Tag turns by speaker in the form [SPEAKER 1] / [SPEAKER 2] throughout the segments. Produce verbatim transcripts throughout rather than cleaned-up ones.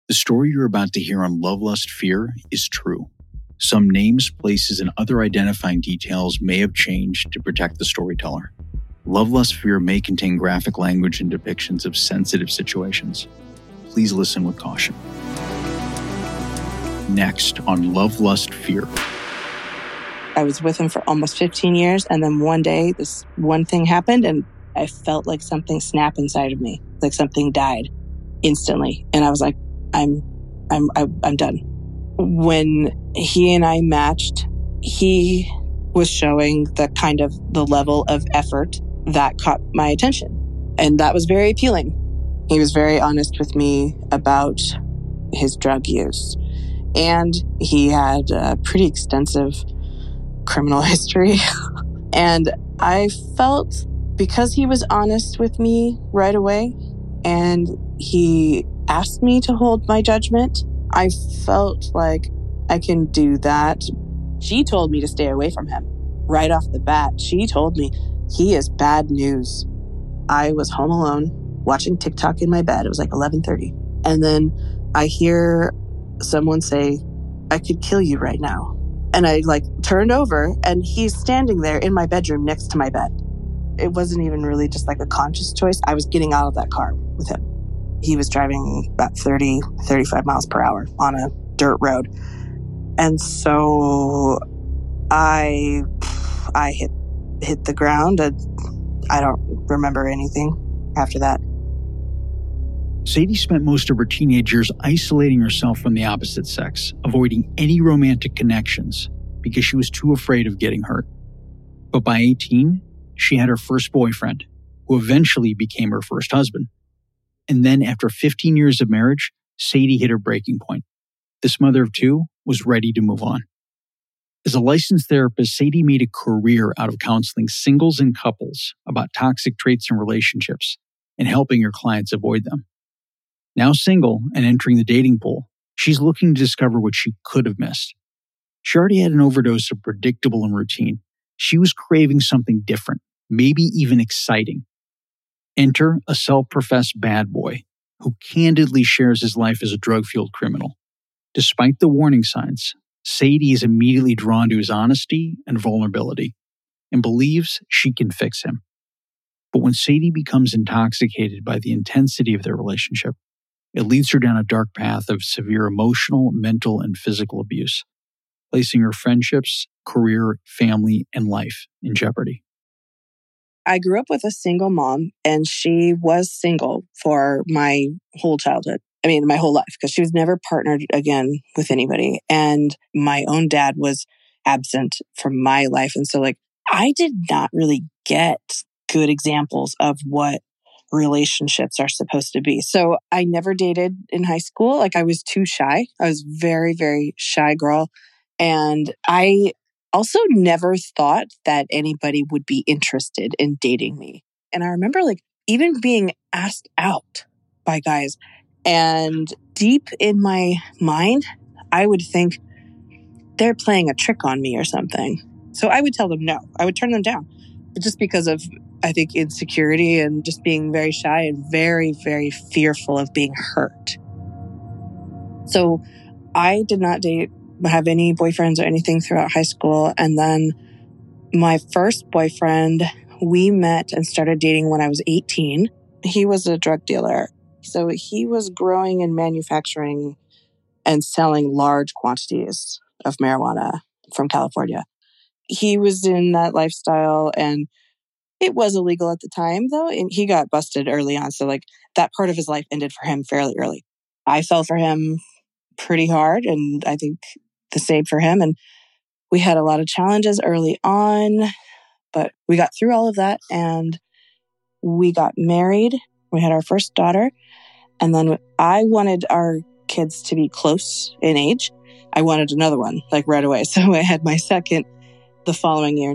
[SPEAKER 1] The story you're about to hear on Love, Lust, Fear is true. Some names, places, and other identifying details may have changed to protect the storyteller. Love, Lust, Fear may contain graphic language and depictions of sensitive situations. Please listen with caution. Next on Love, Lust, Fear.
[SPEAKER 2] I was with him for almost fifteen years, and then one day, this one thing happened, and I felt like something snap inside of me, like something died instantly. And I was like, I'm, I'm, I'm done. When he and I matched, he was showing the kind of the level of effort that caught my attention. And that was very appealing. He was very honest with me about his drug use. And he had a pretty extensive criminal history. And I felt, because he was honest with me right away and he asked me to hold my judgment, I felt like I can do that. She told me to stay away from him right off the bat. She told me he is bad news. I was home alone watching TikTok in my bed. It was like eleven thirty. And then I hear someone say, I could kill you right now. And I like turned over and he's standing there in my bedroom next to my bed. It wasn't even really just like a conscious choice. I was getting out of that car with him. He was driving about thirty, thirty-five miles per hour on a dirt road. And so I I hit hit the ground. And I don't remember anything after that.
[SPEAKER 1] Sadie spent most of her teenage years isolating herself from the opposite sex, avoiding any romantic connections because she was too afraid of getting hurt. But by eighteen, she had her first boyfriend, who eventually became her first husband. And then after fifteen years of marriage, Sadie hit her breaking point. This mother of two was ready to move on. As a licensed therapist, Sadie made a career out of counseling singles and couples about toxic traits in relationships and helping her clients avoid them. Now single and entering the dating pool, she's looking to discover what she could have missed. She already had an overdose of predictable and routine. She was craving something different, maybe even exciting. Enter a self-professed bad boy who candidly shares his life as a drug-fueled criminal. Despite the warning signs, Sadie is immediately drawn to his honesty and vulnerability and believes she can fix him. But when Sadie becomes intoxicated by the intensity of their relationship, it leads her down a dark path of severe emotional, mental, and physical abuse, placing her friendships, career, family, and life in jeopardy.
[SPEAKER 2] I grew up with a single mom, and she was single for my whole childhood. I mean, my whole life, because she was never partnered again with anybody. And my own dad was absent from my life. And so, like, I did not really get good examples of what relationships are supposed to be. So I never dated in high school. Like, I was too shy. I was very, very shy girl. And I also never thought that anybody would be interested in dating me. And I remember, like, even being asked out by guys. And deep in my mind, I would think they're playing a trick on me or something. So I would tell them no. I would turn them down. Just because of, I think, insecurity and just being very shy and very, very fearful of being hurt. So I did not date, have any boyfriends or anything throughout high school. And then my first boyfriend, we met and started dating when I was eighteen. He was a drug dealer. So he was growing and manufacturing and selling large quantities of marijuana from California. He was in that lifestyle, and it was illegal at the time, though, and he got busted early on. So, like, that part of his life ended for him fairly early. I fell for him pretty hard, and I think the same for him. And we had a lot of challenges early on, but we got through all of that, and we got married. We had our first daughter, and then I wanted our kids to be close in age. I wanted another one, like, right away. So I had my second the following year.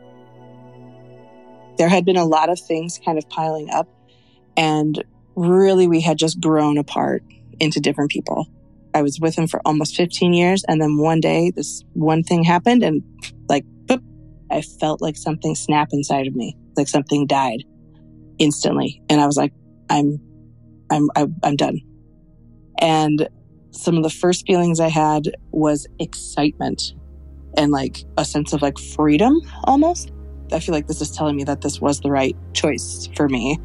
[SPEAKER 2] There had been a lot of things kind of piling up, and really we had just grown apart into different people. I was with him for almost fifteen years, and then one day this one thing happened, and like, boop, I felt like something snap inside of me, like something died instantly. And I was like, I'm, I'm, I'm done. And some of the first feelings I had was excitement and like a sense of like freedom almost. I feel like this is telling me that this was the right choice for me.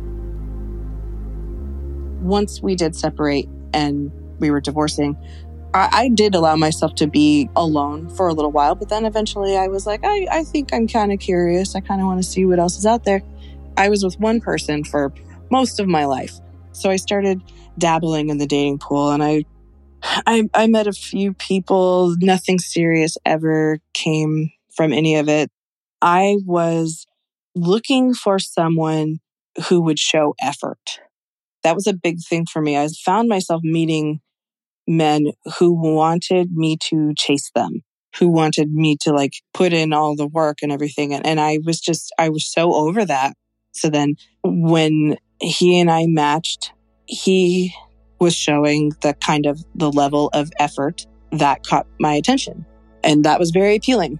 [SPEAKER 2] Once we did separate and we were divorcing, I, I did allow myself to be alone for a little while, but then eventually I was like, I, I think I'm kind of curious. I kind of want to see what else is out there. I was with one person for most of my life. So I started dabbling in the dating pool, and I, I, I met a few people. Nothing serious ever came from any of it. I was looking for someone who would show effort. That was a big thing for me. I found myself meeting men who wanted me to chase them, who wanted me to like put in all the work and everything. And, and I was just, I was so over that. So then when he and I matched, he was showing the kind of the level of effort that caught my attention. And that was very appealing.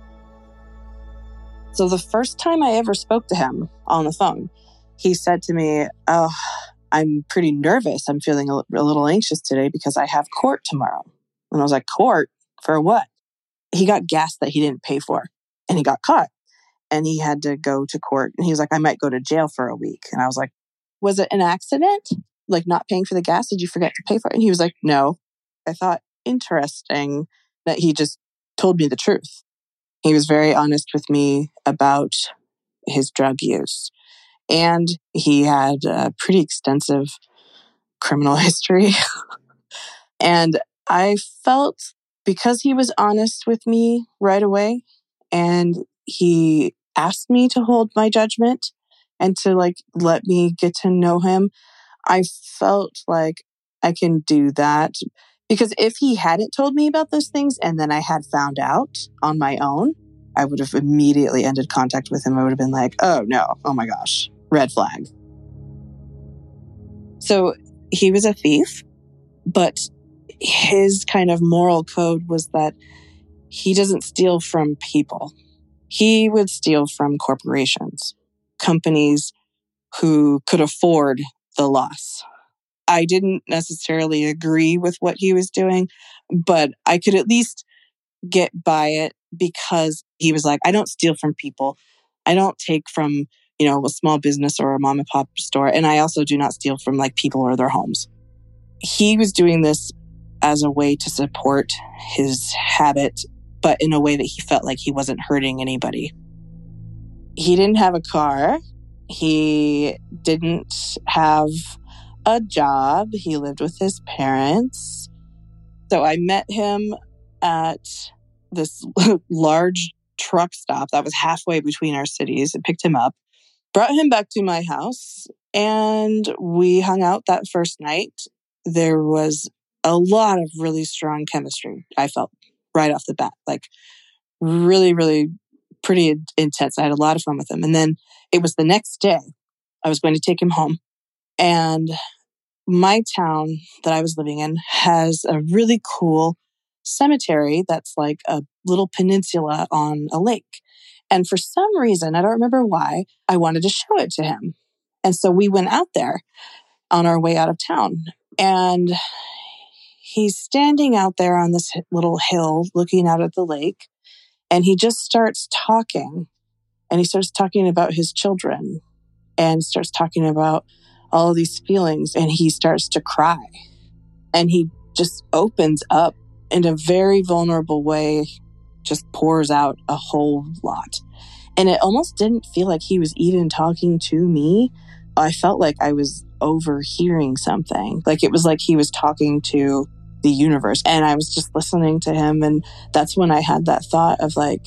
[SPEAKER 2] So the first time I ever spoke to him on the phone, he said to me, oh, I'm pretty nervous. I'm feeling a, a little anxious today because I have court tomorrow. And I was like, court? For what? He got gas that he didn't pay for, and he got caught. And he had to go to court. And he was like, I might go to jail for a week. And I was like, was it an accident? Like not paying for the gas? Did you forget to pay for it? And he was like, no. I thought, interesting that he just told me the truth. He was very honest with me about his drug use. And he had a pretty extensive criminal history. And I felt, because he was honest with me right away, and he asked me to hold my judgment and to like let me get to know him, I felt like I can do that. Because if he hadn't told me about those things and then I had found out on my own, I would have immediately ended contact with him. I would have been like, oh no, oh my gosh, red flag. So he was a thief, but his kind of moral code was that he doesn't steal from people. He would steal from corporations, companies who could afford the loss. I didn't necessarily agree with what he was doing, but I could at least get by it because he was like, I don't steal from people. I don't take from, you know, a small business or a mom and pop store. And I also do not steal from like people or their homes. He was doing this as a way to support his habit, but in a way that he felt like he wasn't hurting anybody. He didn't have a car. He didn't have a job. He lived with his parents. So I met him at this large truck stop that was halfway between our cities and picked him up, brought him back to my house, and we hung out that first night. There was a lot of really strong chemistry, I felt, right off the bat. Like, really, really pretty intense. I had a lot of fun with him. And then it was the next day. I was going to take him home. And my town that I was living in has a really cool cemetery that's like a little peninsula on a lake. And for some reason, I don't remember why, I wanted to show it to him. And so we went out there on our way out of town. And he's standing out there on this little hill looking out at the lake. And he just starts talking. And he starts talking about his children and starts talking about all of these feelings. And he starts to cry. And he just opens up in a very vulnerable way, just pours out a whole lot. And it almost didn't feel like he was even talking to me. I felt like I was overhearing something. Like it was like he was talking to the universe. And I was just listening to him. And that's when I had that thought of like,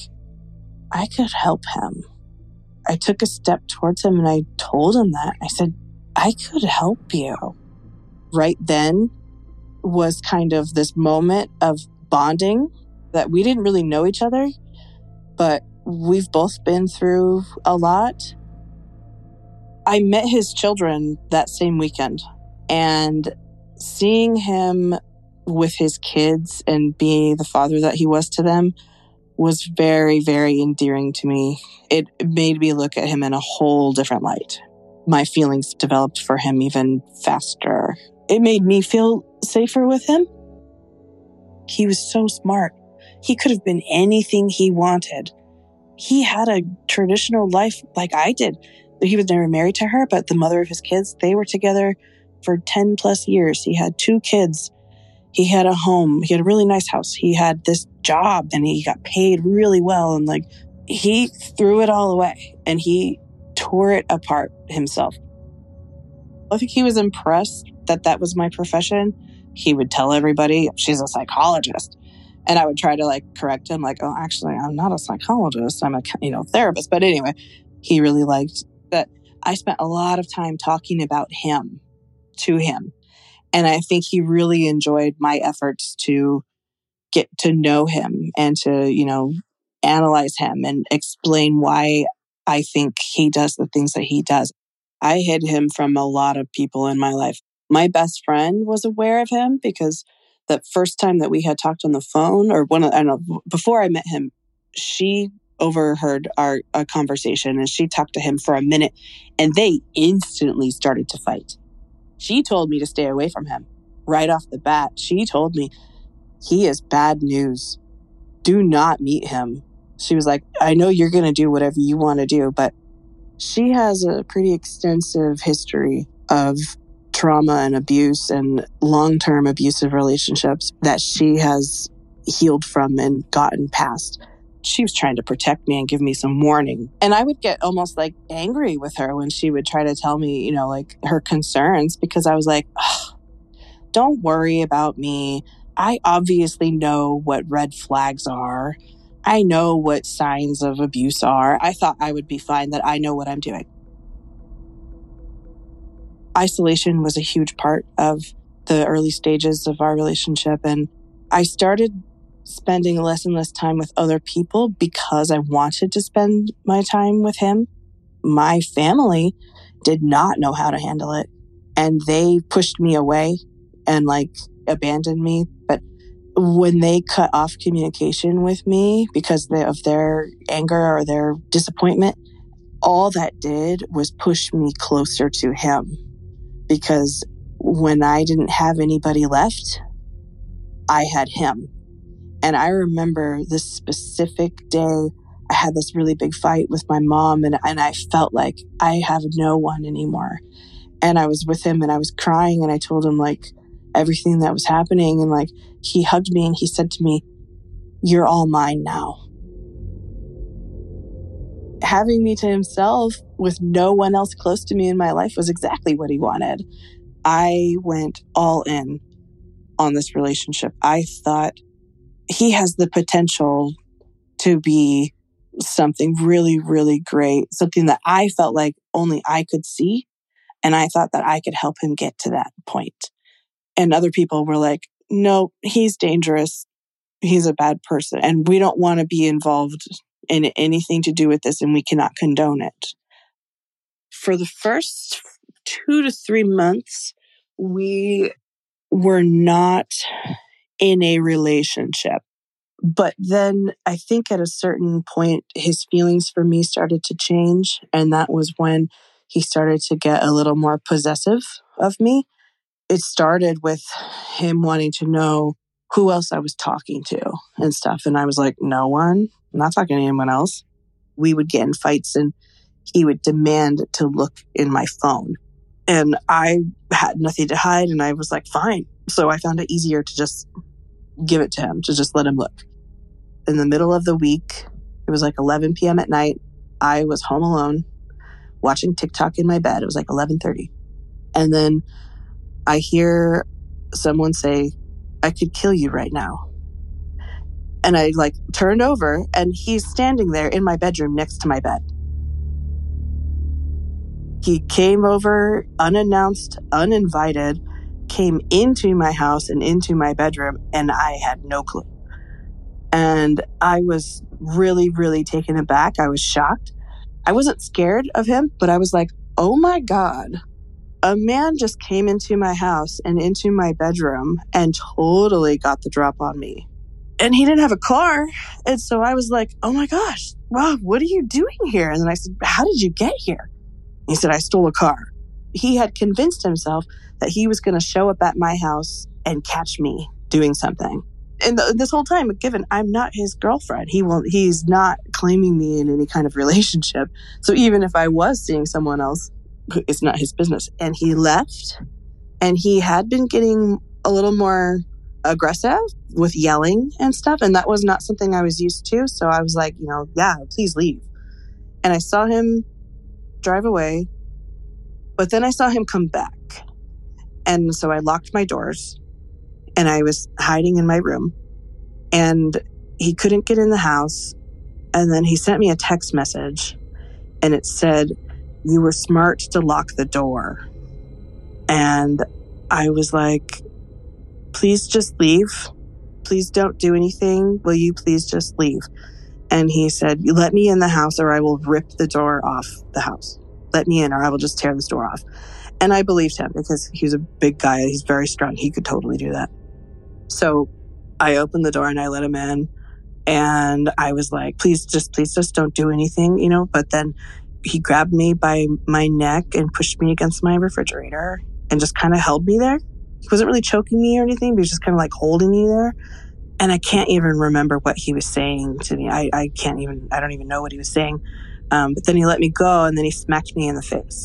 [SPEAKER 2] I could help him. I took a step towards him and I told him that. I said, I could help you. Right then was kind of this moment of bonding that we didn't really know each other, but we've both been through a lot. I met his children that same weekend, and seeing him with his kids and being the father that he was to them was very, very endearing to me. It made me look at him in a whole different light. My feelings developed for him even faster. It made me feel safer with him. He was so smart. He could have been anything he wanted. He had a traditional life like I did. He was never married to her, but the mother of his kids, they were together for ten plus years. He had two kids. He had a home. He had a really nice house. He had this job and he got paid really well. And like, he threw it all away and he tore it apart himself. I think he was impressed that that was my profession. He would tell everybody, she's a psychologist. And I would try to like correct him, like, oh, actually, I'm not a psychologist. I'm a, you know, therapist. But anyway, he really liked that I spent a lot of time talking about him to him. And I think he really enjoyed my efforts to get to know him and to, you know, analyze him and explain why I think he does the things that he does. I hid him from a lot of people in my life. My best friend was aware of him because the first time that we had talked on the phone, or one of, I don't know, before I met him, she overheard our, our conversation and she talked to him for a minute and they instantly started to fight. She told me to stay away from him right off the bat. She told me, he is bad news. Do not meet him. She was like, I know you're going to do whatever you want to do, but she has a pretty extensive history of trauma and abuse and long-term abusive relationships that she has healed from and gotten past. She was trying to protect me and give me some warning. And I would get almost like angry with her when she would try to tell me, you know, like her concerns, because I was like, don't worry about me. I obviously know what red flags are. I know what signs of abuse are. I thought I would be fine, that I know what I'm doing. Isolation was a huge part of the early stages of our relationship. And I started spending less and less time with other people because I wanted to spend my time with him. My family did not know how to handle it. And they pushed me away and like abandoned me. But when they cut off communication with me because of their anger or their disappointment, all that did was push me closer to him. Because when I didn't have anybody left, I had him. And I remember this specific day, I had this really big fight with my mom and, and I felt like I have no one anymore. And I was with him and I was crying and I told him like everything that was happening. And like, he hugged me and he said to me, you're all mine now. Having me to himself with no one else close to me in my life was exactly what he wanted. I went all in on this relationship. I thought he has the potential to be something really, really great, something that I felt like only I could see. And I thought that I could help him get to that point. And other people were like, no, he's dangerous. He's a bad person. And we don't want to be involved in anything to do with this. And we cannot condone it. For the first two to three months, we were not in a relationship. But then I think at a certain point, his feelings for me started to change. And that was when he started to get a little more possessive of me. It started with him wanting to know who else I was talking to and stuff. And I was like, no one. I'm not talking to anyone else. We would get in fights and he would demand to look in my phone. And I had nothing to hide. And I was like, fine. So I found it easier to just give it to him, to just let him look. In the middle of the week, it was like eleven p.m. at night. I was home alone watching TikTok in my bed. It was like eleven thirty. And then I hear someone say, I could kill you right now. And I like turned over and he's standing there in my bedroom next to my bed. He came over unannounced, uninvited, came into my house and into my bedroom, and I had no clue. And I was really, really taken aback. I was shocked. I wasn't scared of him, but I was like, oh my God, a man just came into my house and into my bedroom and totally got the drop on me. And he didn't have a car. And so I was like, oh my gosh, Rob, what are you doing here? And then I said, how did you get here? He said, I stole a car. He had convinced himself that he was going to show up at my house and catch me doing something. And the, this whole time, given I'm not his girlfriend, he won't, he's not claiming me in any kind of relationship. So even if I was seeing someone else, it's not his business. And he left, and he had been getting a little more aggressive with yelling and stuff. And that was not something I was used to. So I was like, you know, yeah, please leave. And I saw him drive away, but then I saw him come back. And so I locked my doors and I was hiding in my room, and he couldn't get in the house. And then he sent me a text message, and it said, "You were smart to lock the door." And I was like, please just leave. Please don't do anything. Will you please just leave? And he said, "You let me in the house or I will rip the door off the house. Let me in or I will just tear this door off." And I believed him because he was a big guy. He's very strong. He could totally do that. So I opened the door and I let him in. And I was like, please just, please just don't do anything, you know. But then he grabbed me by my neck and pushed me against my refrigerator and just kind of held me there. He wasn't really choking me or anything, but he was just kind of like holding me there. And I can't even remember what he was saying to me. I, I can't even, I don't even know what he was saying. Um, but then he let me go, and then he smacked me in the face.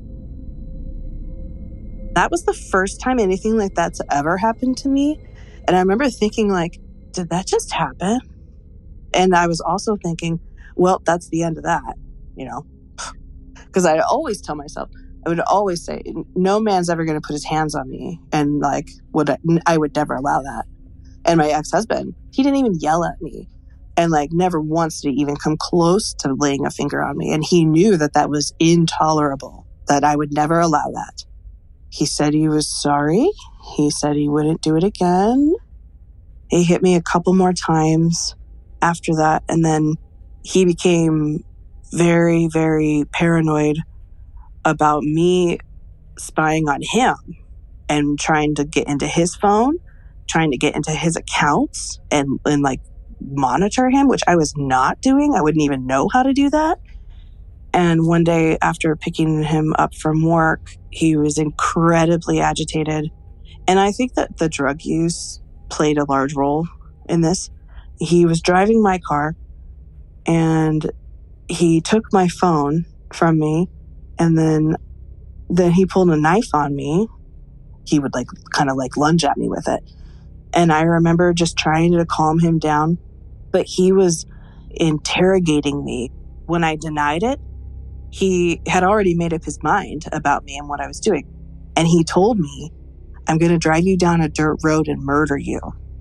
[SPEAKER 2] That was the first time anything like that's ever happened to me. And I remember thinking, like, did that just happen? And I was also thinking, well, that's the end of that, you know? Because I always tell myself, I would always say, no man's ever going to put his hands on me. And like, would I, I would never allow that. And my ex-husband, he didn't even yell at me. And like, never once did he even come close to laying a finger on me. And he knew that that was intolerable, that I would never allow that. He said he was sorry. He said he wouldn't do it again. He hit me a couple more times after that. And then he became very, very paranoid about me spying on him and trying to get into his phone, trying to get into his accounts and, and like monitor him, which I was not doing. I wouldn't even know how to do that. And one day after picking him up from work, he was incredibly agitated. And I think that the drug use played a large role in this. He was driving my car and he took my phone from me, and then then he pulled a knife on me. He would like kind of like lunge at me with it. And I remember just trying to calm him down, but he was interrogating me. When I denied it, he had already made up his mind about me and what I was doing. And he told me, "I'm going to drive you down a dirt road and murder you."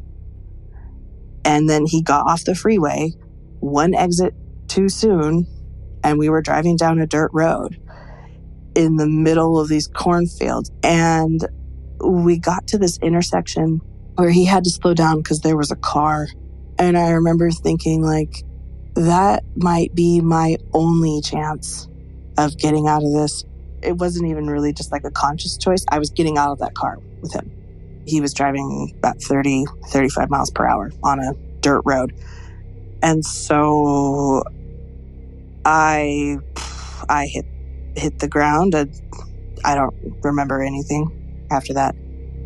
[SPEAKER 2] And then he got off the freeway, one exit too soon, and we were driving down a dirt road in the middle of these cornfields. And we got to this intersection where he had to slow down because there was a car. And I remember thinking, like, that might be my only chance of getting out of this. It wasn't even really just like a conscious choice. I was getting out of that car with him. He was driving about thirty, thirty-five miles per hour on a dirt road. And so I I hit hit the ground. And I don't remember anything after that.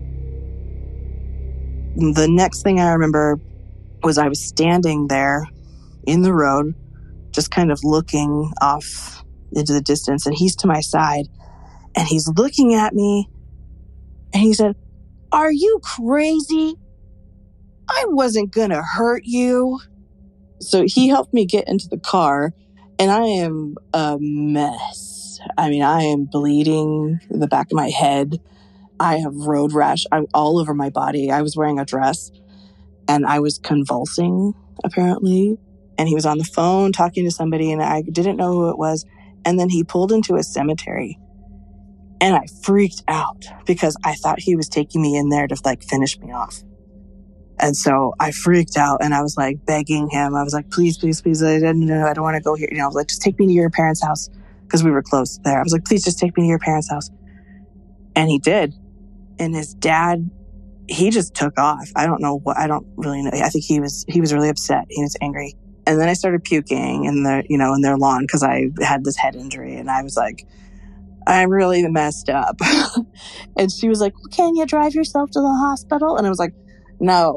[SPEAKER 2] The next thing I remember was I was standing there in the road, just kind of looking off into the distance, and he's to my side, and he's looking at me, and he said, "Are you crazy? I wasn't gonna hurt you." So he helped me get into the car, and I am a mess. I mean, I am bleeding in the back of my head. I have road rash I'm all over my body. I was wearing a dress, and I was convulsing, apparently. And he was on the phone talking to somebody, and I didn't know who it was. And then he pulled into a cemetery, and I freaked out because I thought he was taking me in there to like finish me off. And so I freaked out, and I was like begging him. I was like, please, please, please. I didn't know. I don't want to go here. You know, I was like, just take me to your parents' house, because we were close there. I was like, please just take me to your parents' house. And he did. And his dad, he just took off. I don't know what, I don't really know. I think he was, he was really upset. He was angry. And then I started puking in the, you know, in their lawn because I had this head injury. And I was like, I really messed up. And she was like, well, can you drive yourself to the hospital? And I was like, no,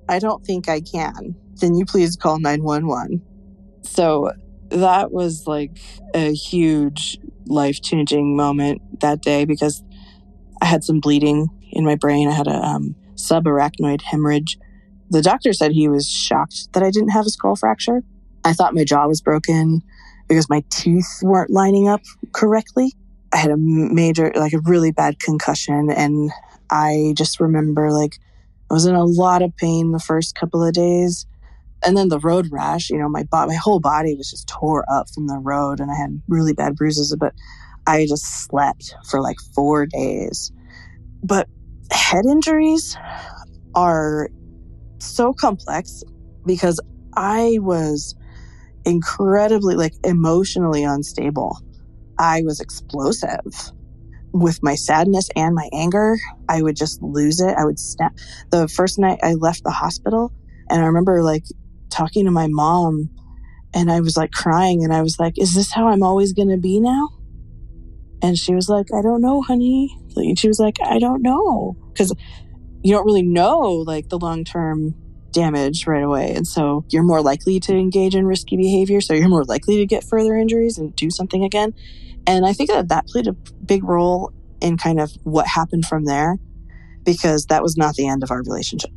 [SPEAKER 2] I don't think I can. Can you please call nine one one? So that was like a huge life-changing moment that day because I had some bleeding in my brain. I had a um, subarachnoid hemorrhage. The doctor said he was shocked that I didn't have a skull fracture. I thought my jaw was broken because my teeth weren't lining up correctly. I had a major, like a really bad concussion. And I just remember like I was in a lot of pain the first couple of days. And then the road rash, you know, my bo- my whole body was just tore up from the road and I had really bad bruises, but I just slept for like four days. But head injuries are so complex because I was incredibly like emotionally unstable. I was explosive with my sadness and my anger. I would just lose it. I would snap. The first night I left the hospital and I remember like talking to my mom and I was like crying and I was like, is this how I'm always going to be now? And she was like, I don't know, honey. And she was like, I don't know. Because you don't really know like the long-term damage right away. And so you're more likely to engage in risky behavior. So you're more likely to get further injuries and do something again. And I think that that played a big role in kind of what happened from there, because that was not the end of our relationship.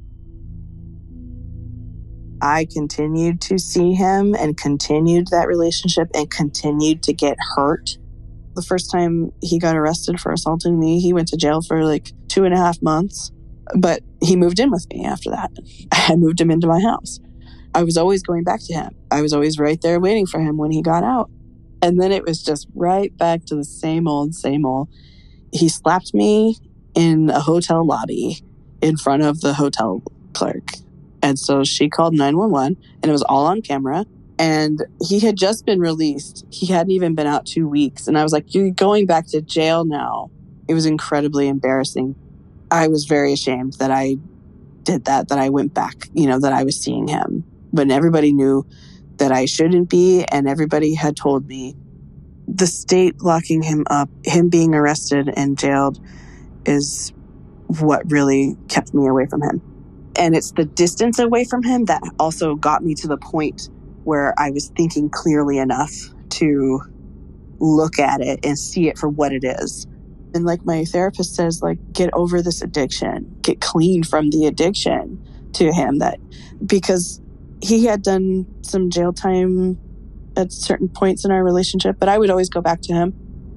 [SPEAKER 2] I continued to see him and continued that relationship and continued to get hurt. The first time he got arrested for assaulting me, he went to jail for like two and a half months. But he moved in with me after that. I moved him into my house. I was always going back to him. I was always right there waiting for him when he got out. And then it was just right back to the same old, same old. He slapped me in a hotel lobby in front of the hotel clerk. And so she called nine one one and it was all on camera. And he had just been released. He hadn't even been out two weeks. And I was like, you're going back to jail now. It was incredibly embarrassing. I was very ashamed that I did that, that I went back, you know, that I was seeing him. But everybody knew that I shouldn't be. And everybody had told me the state locking him up, him being arrested and jailed is what really kept me away from him. And it's the distance away from him that also got me to the point where I was thinking clearly enough to look at it and see it for what it is. And like my therapist says, like, get over this addiction, get clean from the addiction to him, that because he had done some jail time at certain points in our relationship, but I would always go back to him.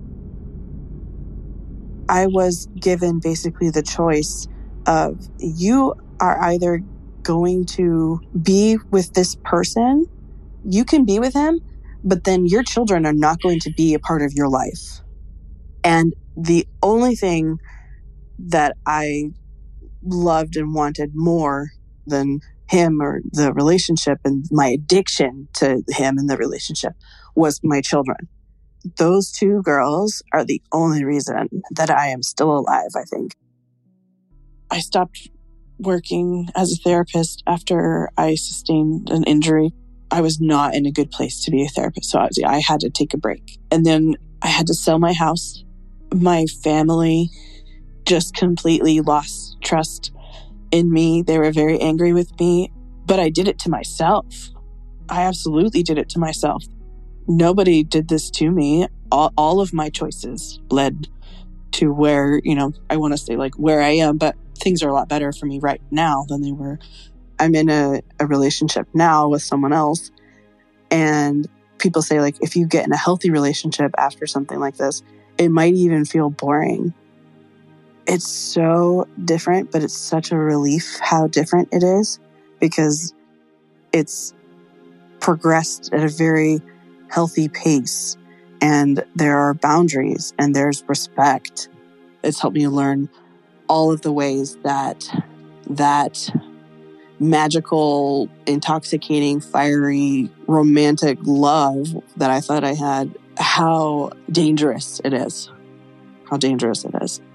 [SPEAKER 2] I was given basically the choice of, you are either going to be with this person, you can be with him, but then your children are not going to be a part of your life. And the only thing that I loved and wanted more than him or the relationship and my addiction to him and the relationship was my children. Those two girls are the only reason that I am still alive, I think. I stopped working as a therapist after I sustained an injury. I was not in a good place to be a therapist, so I, was, I had to take a break. And then I had to sell my house. My family just completely lost trust in me. They were very angry with me, but I did it to myself. I absolutely did it to myself. Nobody did this to me. All, all of my choices led to where, you know, I want to say like where I am, but things are a lot better for me right now than they were. I'm in a, a relationship now with someone else. And people say like, if you get in a healthy relationship after something like this, it might even feel boring. It's so different, but it's such a relief how different it is, because it's progressed at a very healthy pace and there are boundaries and there's respect. It's helped me learn all of the ways that that magical, intoxicating, fiery, romantic love that I thought I had, how dangerous it is. How dangerous it is.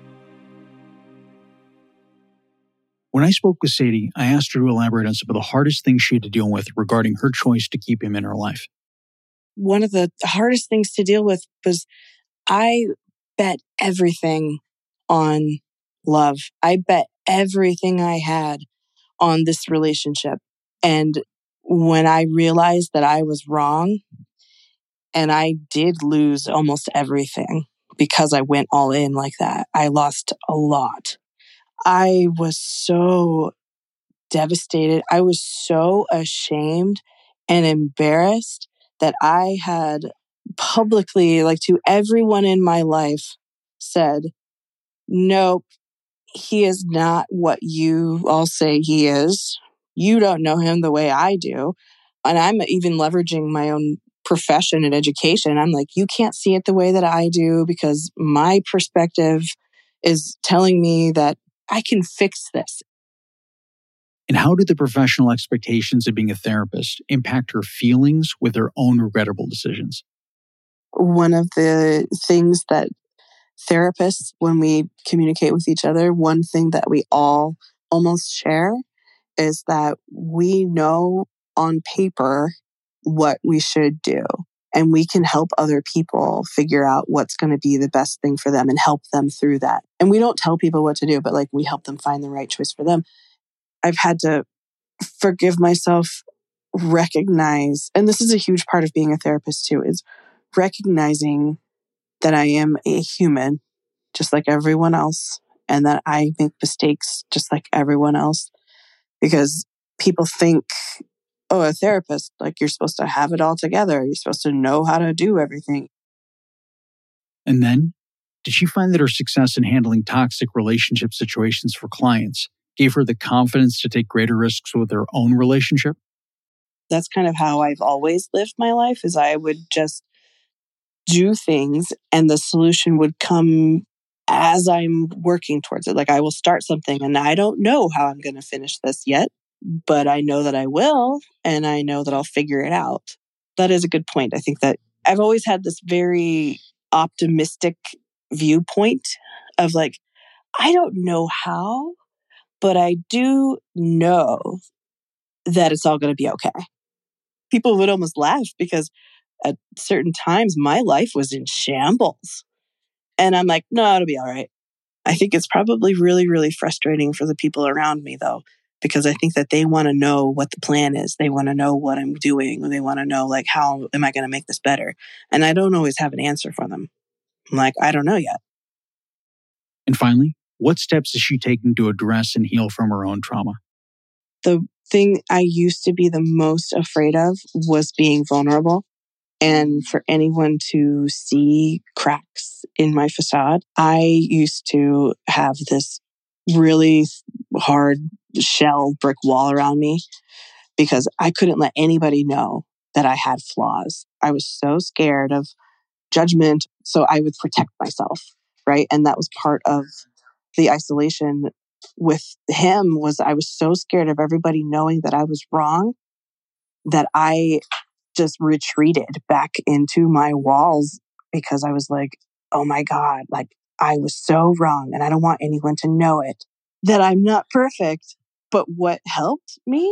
[SPEAKER 1] When I spoke with Sadie, I asked her to elaborate on some of the hardest things she had to deal with regarding her choice to keep him in her life.
[SPEAKER 2] One of the hardest things to deal with was I bet everything on love. I bet everything I had on this relationship. And when I realized that I was wrong, and I did lose almost everything because I went all in like that. I lost a lot. I was so devastated. I was so ashamed and embarrassed that I had publicly, like to everyone in my life, said, nope, he is not what you all say he is. You don't know him the way I do. And I'm even leveraging my own profession and education. I'm like, you can't see it the way that I do because my perspective is telling me that I can fix this.
[SPEAKER 1] And how do the professional expectations of being a therapist impact her feelings with her own regrettable decisions?
[SPEAKER 2] One of the things that therapists, when we communicate with each other, one thing that we all almost share is that we know on paper what we should do. And we can help other people figure out what's going to be the best thing for them and help them through that. And we don't tell people what to do, but like we help them find the right choice for them. I've had to forgive myself, recognize, and this is a huge part of being a therapist too, is recognizing that I am a human, just like everyone else, and that I make mistakes just like everyone else. Because people think, oh, a therapist, like you're supposed to have it all together. You're supposed to know how to do everything.
[SPEAKER 1] And then, did she find that her success in handling toxic relationship situations for clients gave her the confidence to take greater risks with her own relationship?
[SPEAKER 2] That's kind of how I've always lived my life, is I would just do things and the solution would come as I'm working towards it. Like I will start something and I don't know how I'm going to finish this yet, but I know that I will, and I know that I'll figure it out. That is a good point. I think that I've always had this very optimistic viewpoint of like, I don't know how, but I do know that it's all going to be okay. People would almost laugh because at certain times my life was in shambles. And I'm like, no, it'll be all right. I think it's probably really, really frustrating for the people around me though, because I think that they want to know what the plan is. They want to know what I'm doing. They want to know like, how am I going to make this better? And I don't always have an answer for them. I'm like, I don't know yet.
[SPEAKER 1] And finally, what steps is she taking to address and heal from her own trauma?
[SPEAKER 2] The thing I used to be the most afraid of was being vulnerable. And for anyone to see cracks in my facade, I used to have this really hard shell brick wall around me because I couldn't let anybody know that I had flaws. I was so scared of judgment, so I would protect myself, right? And that was part of the isolation with him, was I was so scared of everybody knowing that I was wrong that I just retreated back into my walls because I was like, oh my God, like I was so wrong and I don't want anyone to know it, that I'm not perfect. But what helped me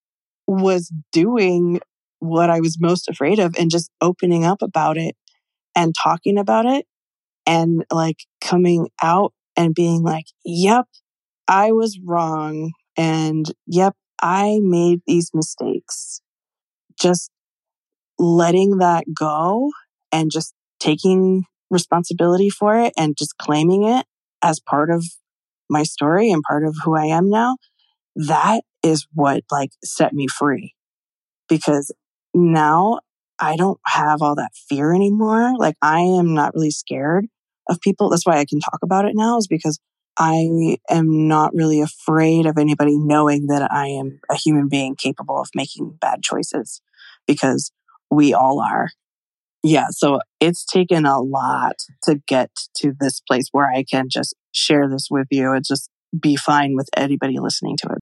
[SPEAKER 2] was doing what I was most afraid of and just opening up about it and talking about it and like coming out and being like, yep, I was wrong. And yep, I made these mistakes. Just letting that go and just taking responsibility for it and just claiming it as part of my story and part of who I am now, that is what like set me free. Because now I don't have all that fear anymore. Like I am not really scared of people. That's why I can talk about it now, is because I am not really afraid of anybody knowing that I am a human being capable of making bad choices, because we all are. Yeah, so it's taken a lot to get to this place where I can just share this with you and just be fine with anybody listening to it.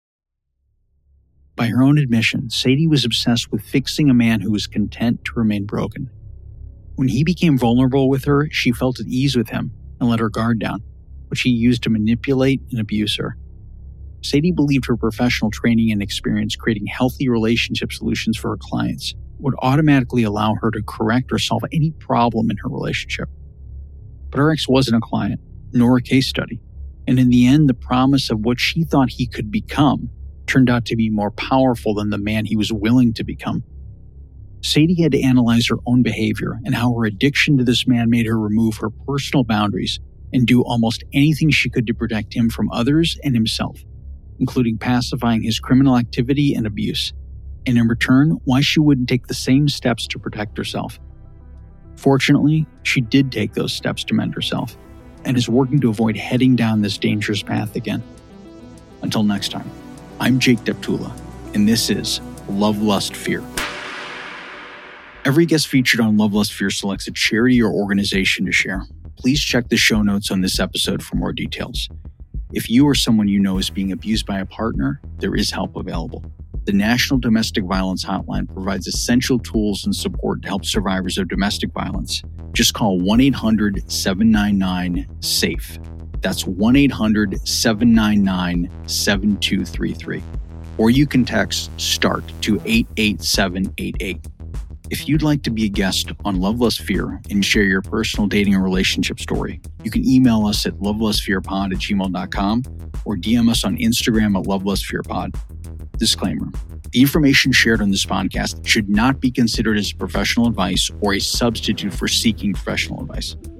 [SPEAKER 1] By her own admission, Sadie was obsessed with fixing a man who was content to remain broken. When he became vulnerable with her, she felt at ease with him and let her guard down, which he used to manipulate and abuse her. Sadie believed her professional training and experience creating healthy relationship solutions for her clients would automatically allow her to correct or solve any problem in her relationship. But her ex wasn't a client, nor a case study. And in the end, the promise of what she thought he could become turned out to be more powerful than the man he was willing to become. Sadie had to analyze her own behavior and how her addiction to this man made her remove her personal boundaries and do almost anything she could to protect him from others and himself, including pacifying his criminal activity and abuse, and in return, why she wouldn't take the same steps to protect herself. Fortunately, she did take those steps to mend herself and is working to avoid heading down this dangerous path again. Until next time, I'm Jake Deptula, and this is Love, Lust, Fear. Every guest featured on Love, Lust, Fear selects a charity or organization to share. Please check the show notes on this episode for more details. If you or someone you know is being abused by a partner, there is help available. The National Domestic Violence Hotline provides essential tools and support to help survivors of domestic violence. Just call one eight hundred seven nine nine SAFE. That's one eight hundred seven nine nine seven two three three. Or you can text START to eight eight seven eight eight. If you'd like to be a guest on Love, Lust, Fear and share your personal dating and relationship story, you can email us at lovelustfearpod at gmail dot com or D M us on Instagram at lovelustfearpod. Disclaimer: the information shared on this podcast should not be considered as professional advice or a substitute for seeking professional advice.